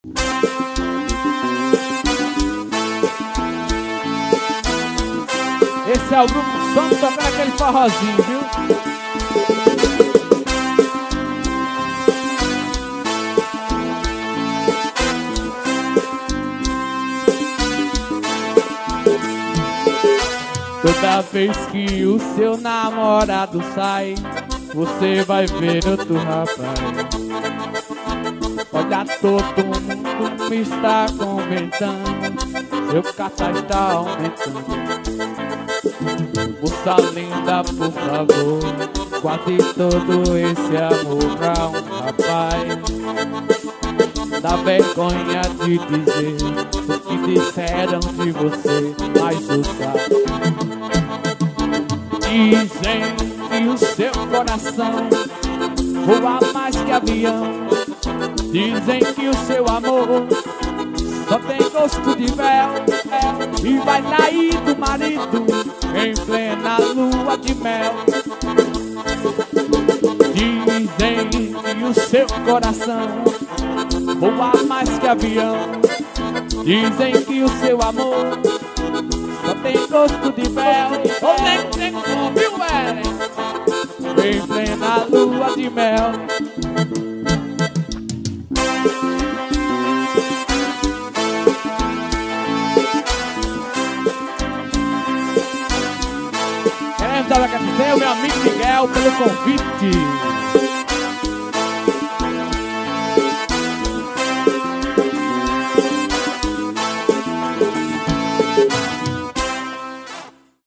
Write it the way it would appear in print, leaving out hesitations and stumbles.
Esse é o Grupo Santos tocando aquele forrozinho, viu? Toda vez que o seu namorado sai, você vai ver outro rapaz. Olha, todo mundo me está comentando, seu cartaz está aumentando. Moça linda, por favor, guarde todo esse amor pra um rapaz. Dá vergonha de dizer o que disseram de você, mas o sabe. Dizem que o seu coração voa mais que avião. Dizem que o seu amor só tem gosto de mel e vai trair do marido em plena lua de mel. Dizem que o seu coração voa mais que avião. Dizem que o seu amor só tem gosto de mel. Ô, nego, viu, velho? Em plena lua de mel. Queremos agradecer ao meu amigo Miguel pelo convite.